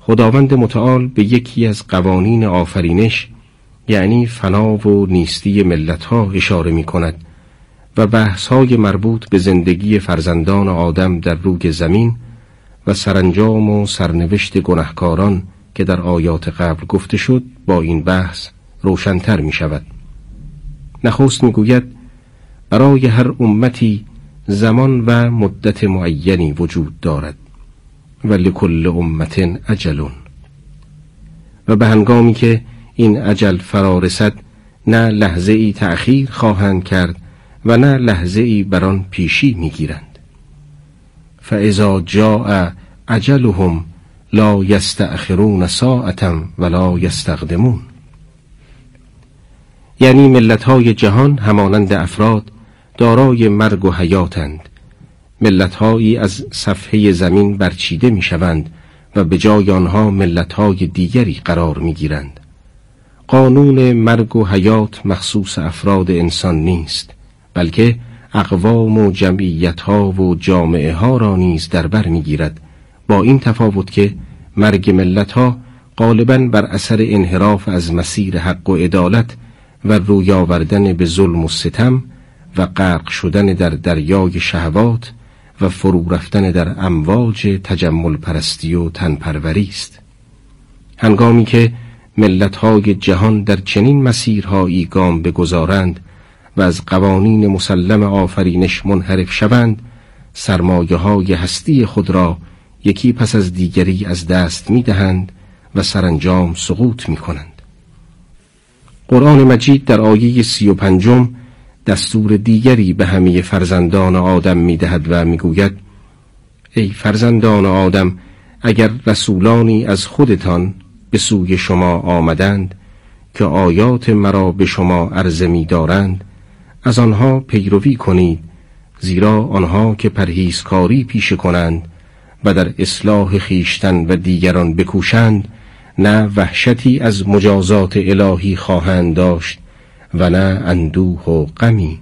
خداوند متعال به یکی از قوانین آفرینش، یعنی فنا و نیستی ملت‌ها اشاره می‌کند و بحث‌های مربوط به زندگی فرزندان آدم در روی زمین و سرانجام و سرنوشت گناهکاران که در آیات قبل گفته شد با این بحث روشن‌تر می‌شود. نخست می‌گوید برای هر امتی زمان و مدت معینی وجود دارد و لکل امت اجل، و به هنگامی که این اجل فرا رسد نه لحظه ای تأخیر خواهند کرد و نه لحظه ای بر آن پیشی میگیرند. فاذا جاء اجلهم لا یستأخرون ساعة ولا یستقدمون. یعنی ملت‌های جهان همانند افراد دارای مرگ و حیاتند، ملت‌هایی از صفحه زمین برچیده می‌شوند و به جای آنها ملت‌های دیگری قرار می‌گیرند. قانون مرگ و حیات مخصوص افراد انسان نیست، بلکه اقوام و جمعیت‌ها و جامعه‌ها را نیز در بر می‌گیرد، با این تفاوت که مرگ ملت‌ها غالباً بر اثر انحراف از مسیر حق و عدالت و روی آوردن به ظلم و ستم و غرق شدن در دریای شهوات و فرو رفتن در امواج تجمل پرستی و تنپروری است. هنگامی که ملت‌های جهان در چنین مسیرهایی گام بگذارند و از قوانین مسلم آفرینش منحرف شوند، سرمایه‌های هستی خود را یکی پس از دیگری از دست می‌دهند و سرانجام سقوط می‌کنند. قرآن مجید در آیه 35 دستور دیگری به همه فرزندان آدم می‌دهد و می‌گوید: ای فرزندان آدم، اگر رسولانی از خودتان به سوی شما آمدند که آیات مرا به شما عرضه می‌دارند، از آنها پیروی کنید، زیرا آنها که پرهیزکاری پیشه کنند و در اصلاح خیشتن و دیگران بکوشند، نه وحشتی از مجازات الهی خواهند داشت و نه اندوه و غمی.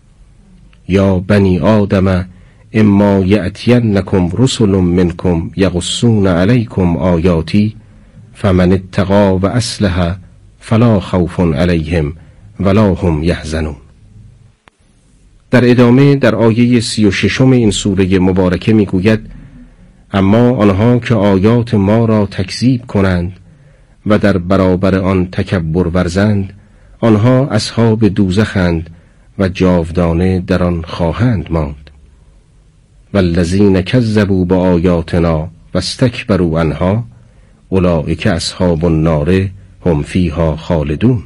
یا بنی آدم اما یأتینکم رسل منکم یقصون علیکم آیاتی فمن اتقی و اصلح فلا خوف علیهم ولا هم یحزنون. در ادامه در آیه 36 این سوره مبارکه میگوید: اما آنها که آیات ما را تکذیب کنند و در برابر آن تکبر ورزند، آنها اصحاب دوزخند و جاودانه در آن خواهند ماند. والذین کذبوا بآیاتنا واستکبروا عنها اولئک اصحاب النار هم فیها خالدون.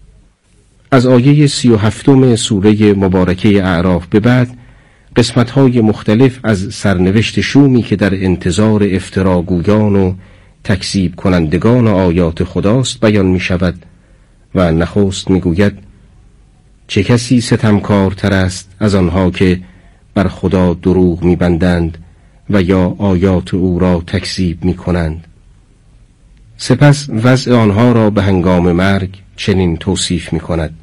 از آیه 37 سوره مبارکه اعراف به بعد قسمت‌های مختلف از سرنوشت شومی که در انتظار افتراگویان و تکذیب کنندگان آیات خداست بیان می شود و نخست می گوید: چه کسی ستمکارتر است از آنها که بر خدا دروغ می بندند و یا آیات او را تکذیب می کنند. سپس وضع آنها را به هنگام مرگ چنین توصیف می کند: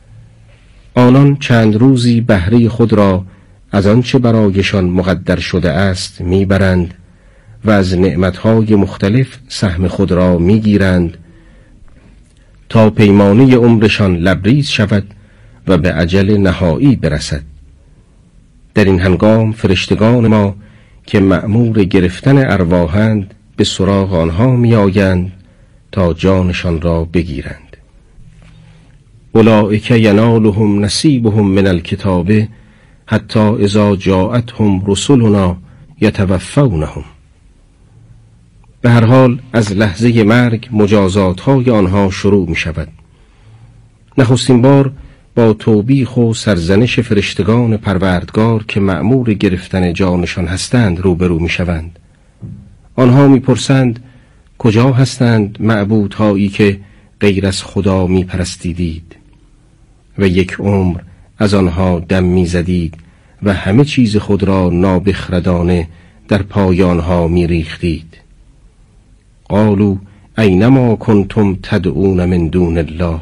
آنان چند روزی بهره خود را از آنچه برایشان مقدر شده است میبرند و از نعمتهای مختلف سهم خود را میگیرند تا پیمانه عمرشان لبریز شود و به اجل نهایی برسد. در این هنگام فرشتگان ما که مأمور گرفتن ارواحند به سراغ آنها میآیند تا جانشان را بگیرند. اولئک ینالهم نصیبهم من الکتاب حتی اذا جاءتهم رسلنا یتوفونهم. به هر حال از لحظه مرگ مجازات‌های آنها شروع می شود. نخستین بار با توبیخ و سرزنش فرشتگان پروردگار که مأمور گرفتن جانشان هستند روبرو می شوند. آنها می پرسند: کجا هستند معبودهایی که غیر از خدا می پرستیدید و یک عمر از آنها دم می زدید و همه چیز خود را نابخردانه در پای آنها می ریختید؟ قالوا اینما کنتم تدعون من دون الله.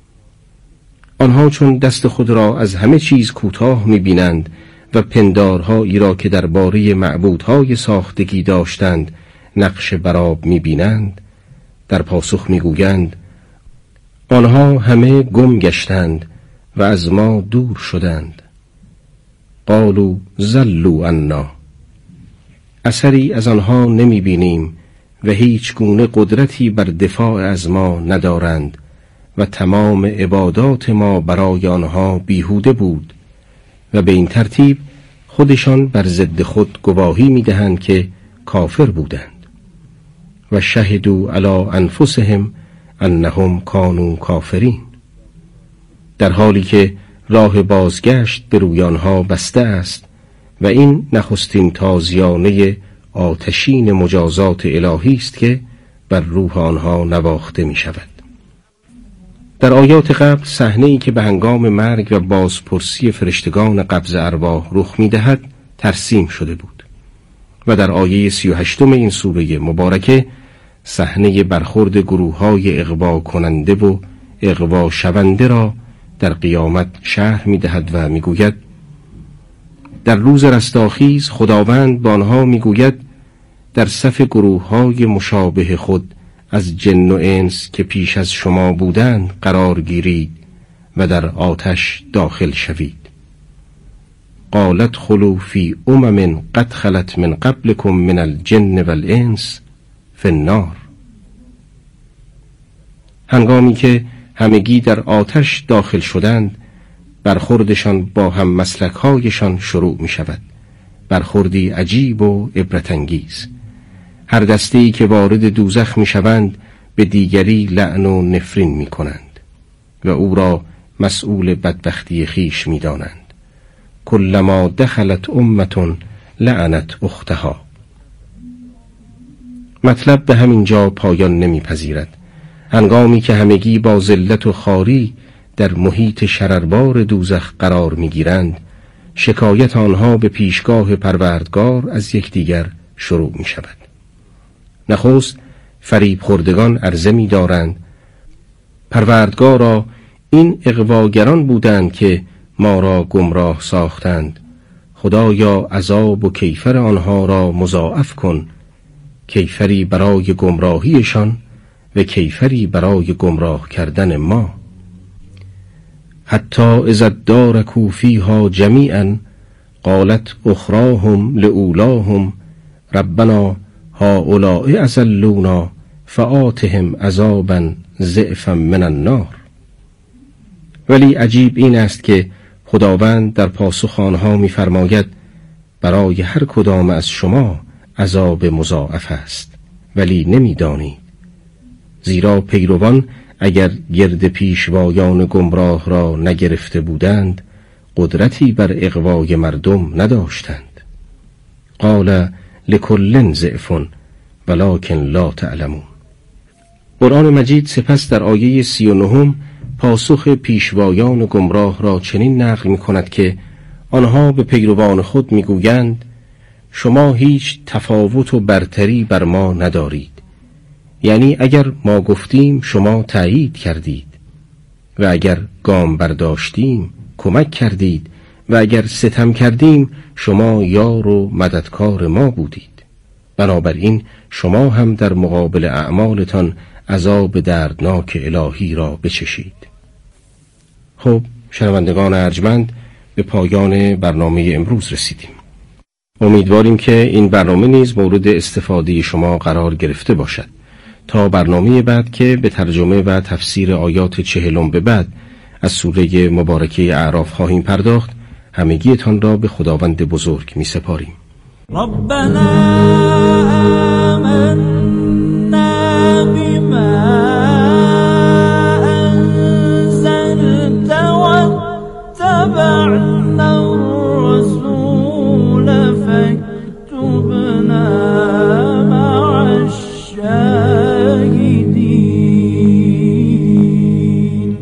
آنها چون دست خود را از همه چیز کوتاه می بینند و پندارهایی را که درباره معبودهای ساختگی داشتند نقش برآب می‌بینند در پاسخ می‌گویند آنها همه گم گشتند و از ما دور شدند. قالوا ضلوا عنا، اثری از آنها نمی‌بینیم و هیچ گونه قدرتی بر دفاع از ما ندارند و تمام عبادات ما برای آنها بیهوده بود و به این ترتیب خودشان بر ضد خود گواهی می‌دهند که کافر بودند. و شهدوا علی انفسهم انهم کانوا کافرین، در حالی که راه بازگشت به روی آنها بسته است و این نخستین تازیانه آتشین مجازات الهی است که بر روح آنها نواخته می شود. در آیات قبل صحنه‌ای که به هنگام مرگ و بازپرسی فرشتگان قبض ارواح رخ می دهد ترسیم شده بود و در آیه 38 این سوره مبارکه صحنه برخورد گروه‌های اغوا کننده و اغوا شونده را در قیامت شرح می دهد و می گوید در روز رستاخیز خداوند با آنها می گوید در صف گروه‌های مشابه خود از جن و انس که پیش از شما بودند قرار گیرید و در آتش داخل شوید. قالت خلو فی قد خلت من قبلكم من الجن والانس فی النار. هنگامی که همگی در آتش داخل شدند برخوردشان با هم مسلک‌هایشان شروع می شود، برخوردی عجیب و عبرت‌انگیز. هر دسته‌ای که وارد دوزخ می شوند به دیگری لعن و نفرین می کنند و او را مسئول بدبختی خیش می دانند. کلما دخلت امة لعنت اختها. مطلب به همین جا پایان نمی پذیرد. هنگامی که همگی با ذلت و خواری در محیط شرربار دوزخ قرار می گیرند شکایت آنها به پیشگاه پروردگار از یکدیگر شروع می شود. نخست فریب خوردگان عرضه می دارند پروردگارا این اغواگران بودند که ما را گمراه ساختند، خدایا عذاب و کیفر آنها را مضاعف کن، کیفری برای گمراهیشان و کیفری برای گمراه کردن ما. حتی اذا ادارکوا فیها جمیعا قالت اخراهم لأولاهم ربنا هؤلاء اضلونا فآتهم عذابا ضعفا من النار. ولی عجیب این است که خداوند در پاسخ آنها می‌فرماید برای هر کدام از شما عذاب مضاعف است ولی نمی‌دانید، زیرا پیروان اگر گرد پیشوایان گمراه را نگرفته بودند قدرتی بر اغوای مردم نداشتند. قال لکل ضعف ولکن لا تعلمون. قرآن مجید سپس در آیه 39 پاسخ پیشوایان گمراه را چنین نقل می کند که آنها به پیروان خود می گویند شما هیچ تفاوت و برتری بر ما ندارید، یعنی اگر ما گفتیم شما تایید کردید و اگر گام برداشتیم کمک کردید و اگر ستم کردیم شما یار و مددکار ما بودید. بنابراین شما هم در مقابل اعمالتان عذاب دردناک الهی را بچشید. خب شنوندگان ارجمند، به پایان برنامه امروز رسیدیم. امیدواریم که این برنامه نیز مورد استفاده شما قرار گرفته باشد. تا برنامه بعد که به ترجمه و تفسیر آیات 40 به بعد از سوره مبارکه اعراف خواهیم پرداخت، همگیتان را به خداوند بزرگ می سپاریم. ربنا آمنا بما انزلت واتبعنا الرسول فاكتبنا مع الشاهدين.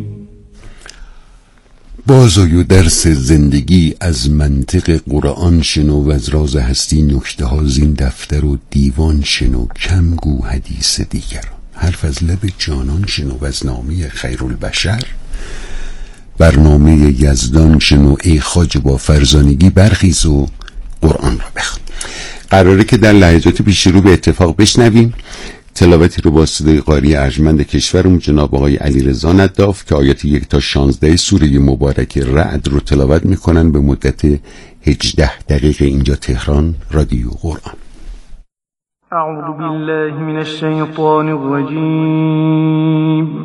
بازآی و درس زندگی از منطق قرآن شنو و از راز هستی نکته ها زین دفتر و دیوان شنو، کم گو حدیث دیگران، حرف از لب جانان شنو و از نامه خیرالبشر برنامه یزدان شنو. ای خواجه با فرزانگی برخیز و قرآن را بخوان. قراره که در لحظات پیش رو به اتفاق بشنویم تلاوتی رو با صدای قاری ارجمند کشورمون جناب آقای علیرضا نداف که آیات 1 تا 16 سوره مبارک رعد رو تلاوت میکنن به مدت 18 دقیقه اینجا تهران رادیو قرآن. اعوذ بالله من الشیطان الرجیم.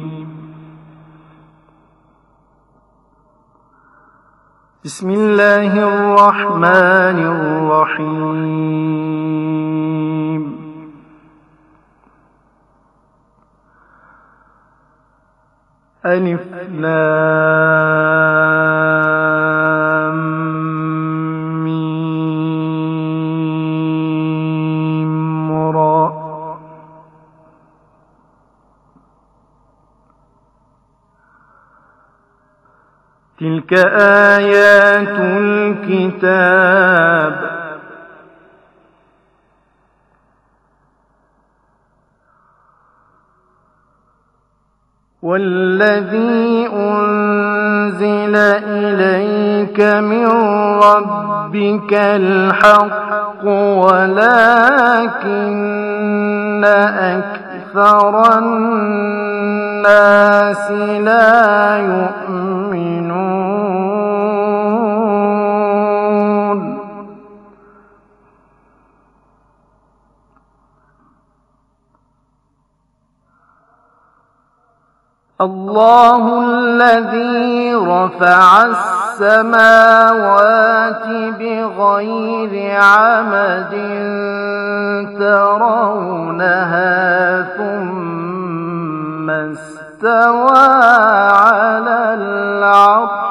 بسم الله الرحمن الرحیم. الف لام میم را. تلك آیات الكتاب والذي أنزل إليك من ربك الحق ولكن أكثر الناس لا يؤمنون. الله الذي رفع السماوات بغير عمد ترونها ثم استوى على العرش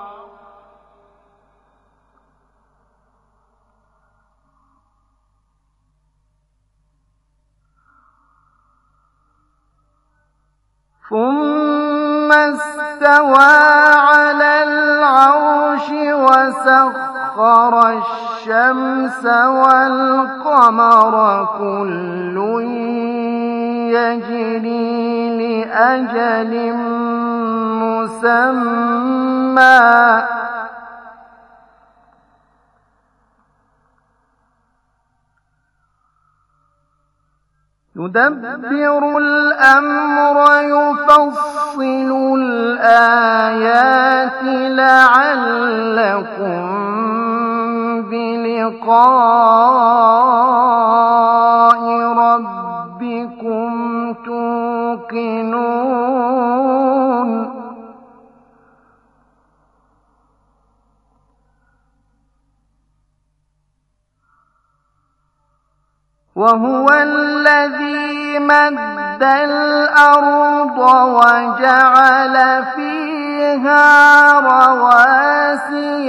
وسخر الشمس والقمر كل يجري لأجل مسمى يدبر الأمر يفصل الآيات لعلكم بلقاء ربكم توقنون. وهو الذي مد الأرض وجعل فيها رواسي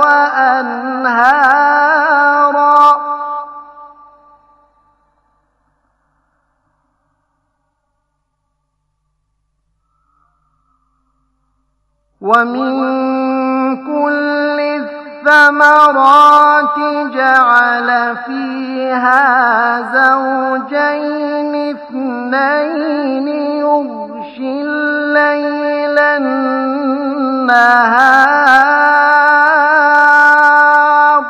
وأنهارا ومن كل الثمرات جعل فيها زوجين اثنين يغشي الليل النهار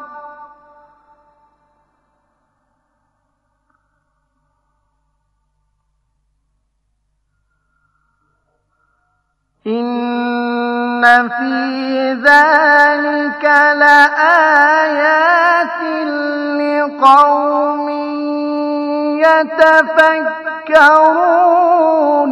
إن في ذلك لآيات لقوم يتفكرون.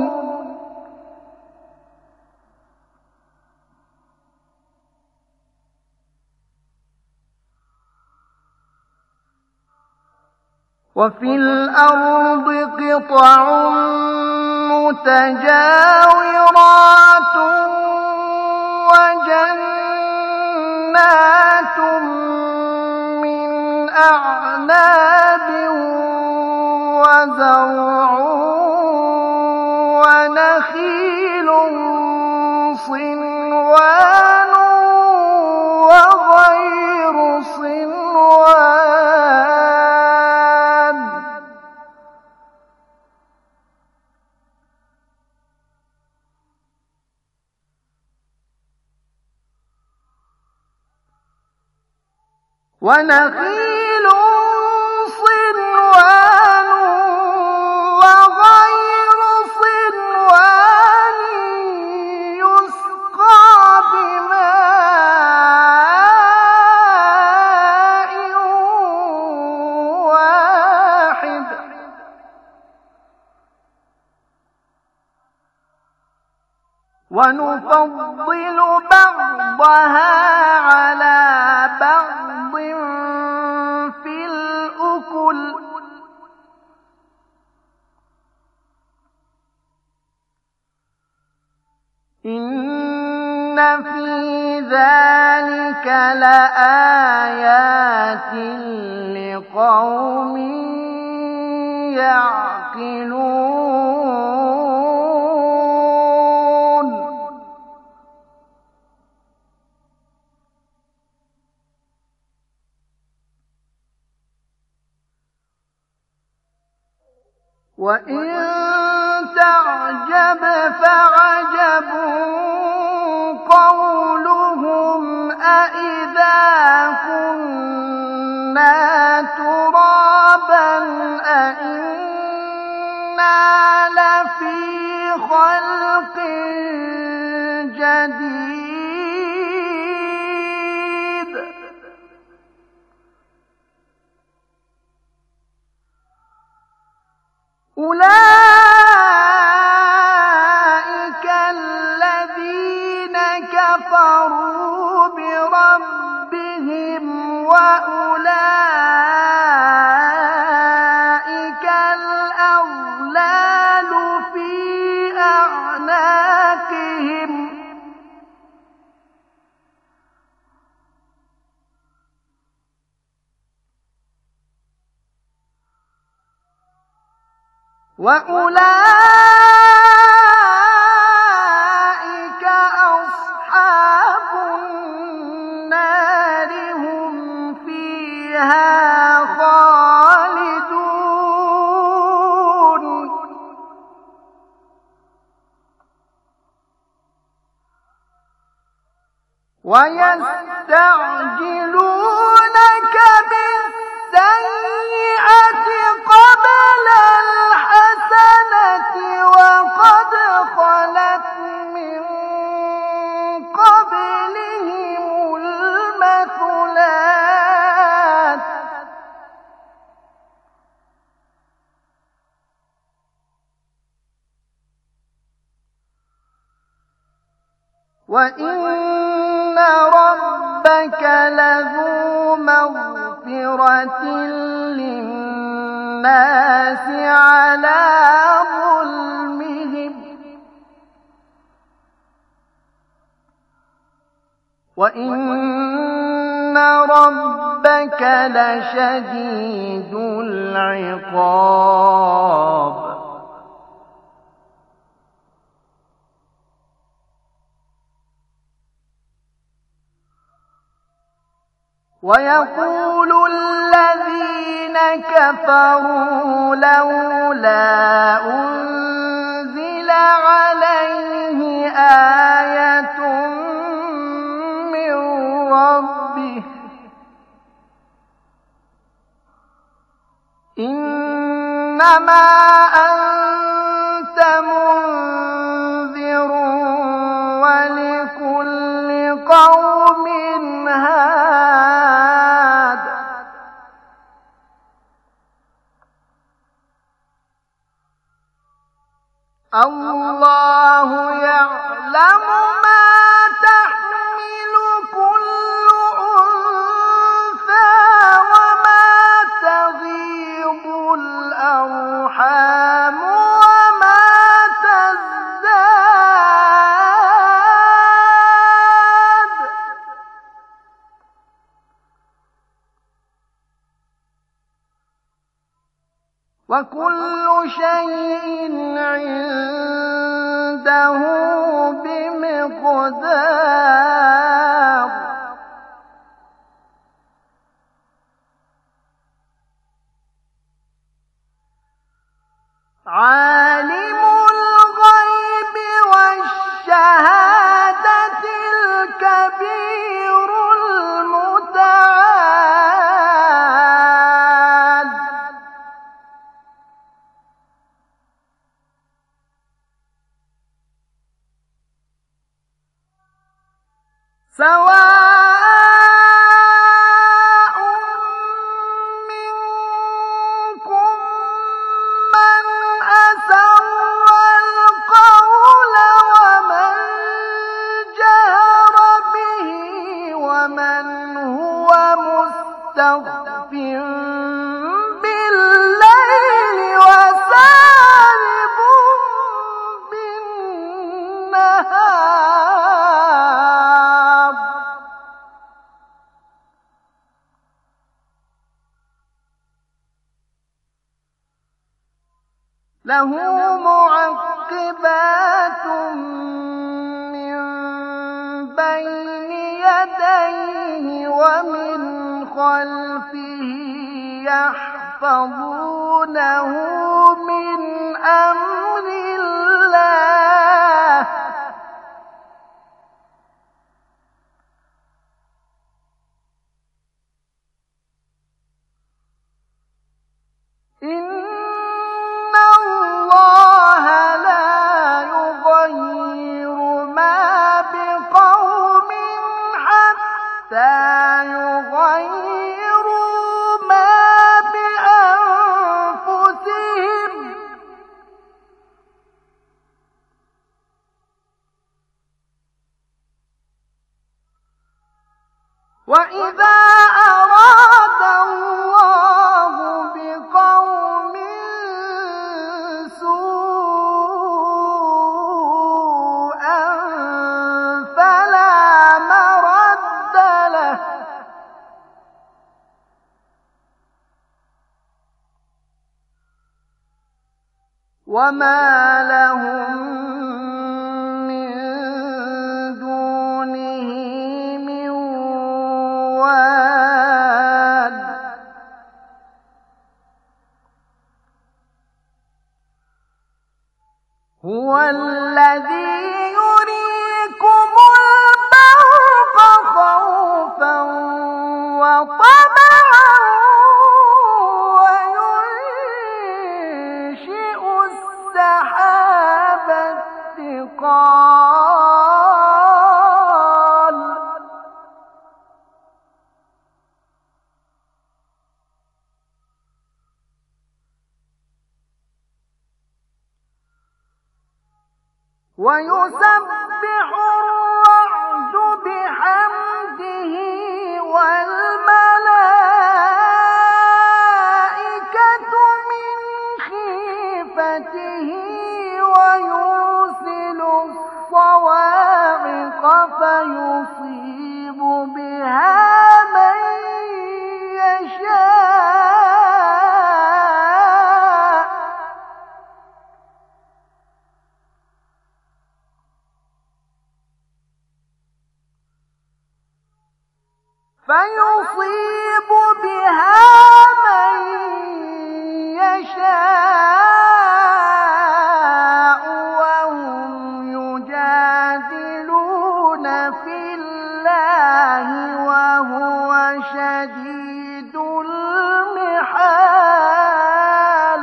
وفي الأرض قطع متجاورات وجنات من أعناب وزرع ونخيل صنوان وغير صنوان ونخيل ونفضل بعضها على بعض في الأكل إن في ذلك لآيات لقوم يعقلون وإن تعجب فعجب قولهم أإذا كنا ترابا أإنا لفي خلق جديد أولئك الذين كفروا بربهم وأولئك الأغلال في أعناقهم وأولئك أصحاب النار هم فيها خالدون ويستعجلونك بالسيئة قبل الحسنة وقد خلت من قبلهم المثلات وإن ربك لذو مغفرة للناس على ظلمهم وإن ربك لشديد العقاب ويقول الذين كفروا لولا أنزل عليه آية من ربه إنما أنت منذر ولكل قوم هاد الله يعلم ما تحمل كل أنثى وما تغيض الأرحام وما تزداد وكل شيء عنده بمقدار عالم الغيب والشهادة الكبير المتعال سواء منكم من أسر القول ومن له معقبات من بين يديه ومن خلفه يحفظونه من أمر الله إن الله لا يغير ما بقوم حتى يغيروا ما بأنفسهم وإذا أراد الله بقوم سوءا فلا مرد له وما لهم من دونه من واد هو الذي يريكم البرق خوفا وطمعا وينشئ السحاب الثقال ويسبح الرعد بحمده والملائكة من خيفته ويرسل الصواعق فيصيب بها من يشاء فيصيب بها من يشاء وهم يجادلون في الله وهو شديد المحال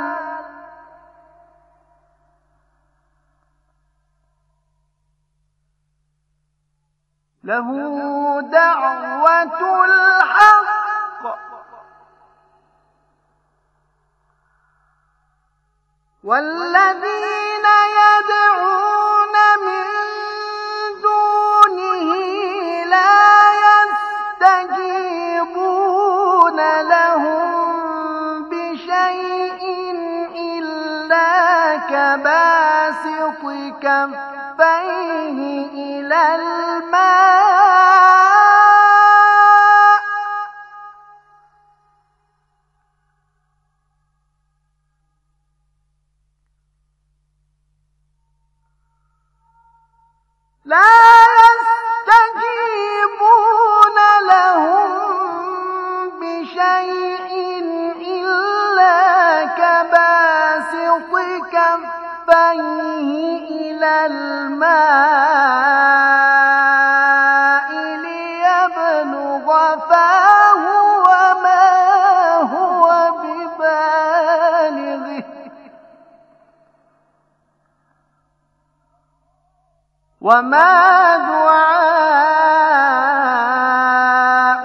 له دعوة الحق والذين يدعون من دونه لا يستجيبون لهم بشيء إلا كباسط كفيه إلى الماء لا يستجيبون لهم بشيء إلا كباسط كفيه إلى الماء ليبلغ فاه وما هو ببالغه وما دعاء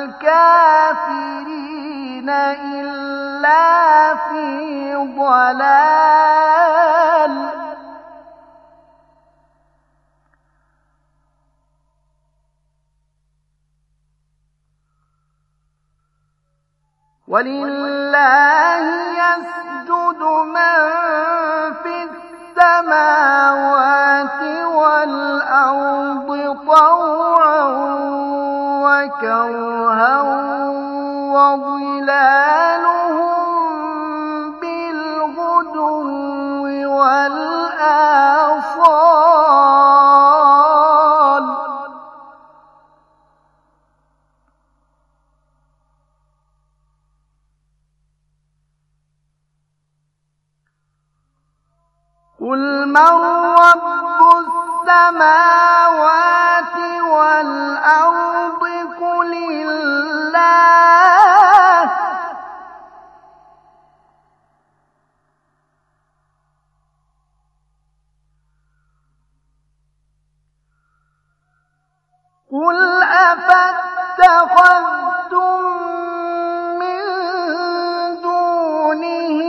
الكافرين إلا في ضلال ولله يسجد من في السماوات والأرض طوعا وكرها وظلالهم بالغدو والآصال قل من رب السماوات والأرض قل الله قل أفاتخذتم من دونه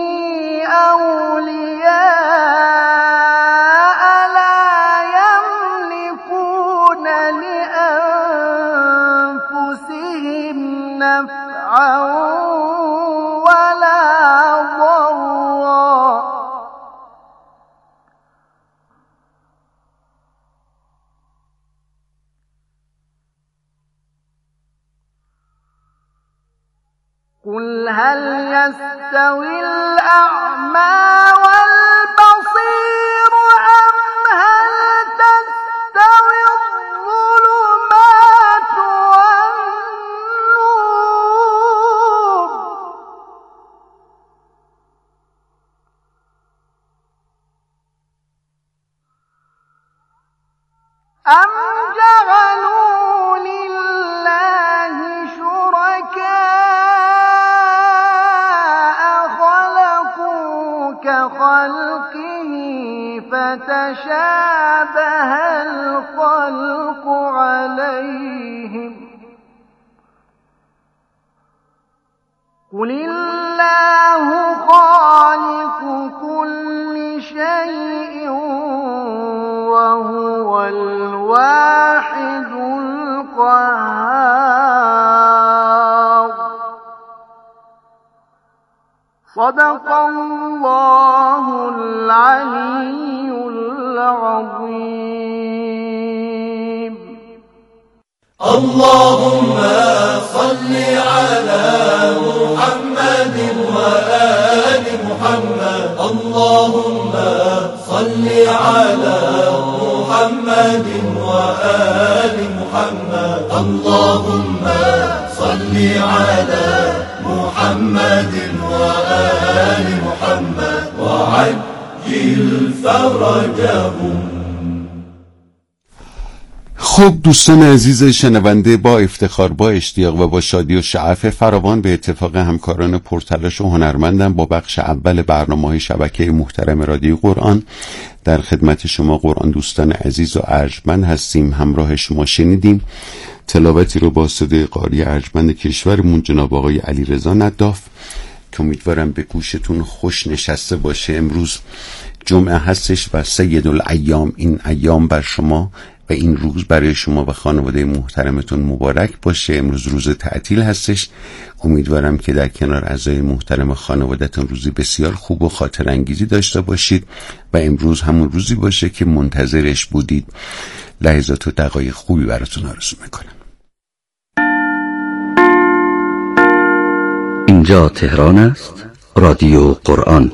أولياء لا يملكون لأنفسهم نفعا ولا ضرا قل هل يستوي الأعمى والبصير أم هل تستوي الظلمات والنور أم جعلوا لله شركاء خلقوا كخلقه فتشابه الخلق عليهم قل الله خالق كل شيء وهو الواحد القهار صدق الله العلي العظيم. اللهم صل على محمد وآل محمد. اللهم صل على محمد وآل محمد. اللهم صل على محمد وآل محمد وعجل فرجهم. خب دوستان عزیز شنونده، با افتخار، با اشتیاق و با شادی و شعف فراوان به اتفاق همکاران پرتلاش و هنرمندم با بخش اول برنامه‌های شبکه محترم رادیو قرآن در خدمت شما قرآن دوستان عزیز و ارجمند هستیم. همراه شما شنیدیم تلاوتی رو با صدای قاری ارجمند کشورمون جناب آقای علیرضا نداف که امیدوارم به گوشتون خوش نشسته باشه. امروز جمعه هستش و سید الایام، این ایام بر شما و این روز برای شما و خانواده محترمتون مبارک باشه. امروز روز تعطیل هستش. امیدوارم که در کنار اعضای محترم خانوادهتون روزی بسیار خوب و خاطر انگیزی داشته باشید و امروز همون روزی باشه که منتظرش بودید. لحظات و دقایق خوبی براتون آرزو میکنم. اینجا تهران است، رادیو قرآن.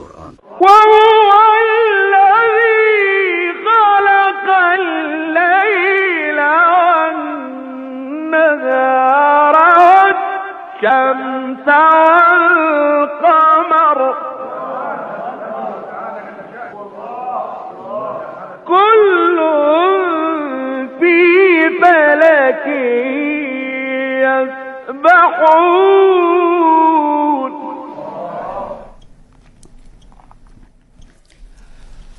الشمس والقمر كل في فلك يسبحون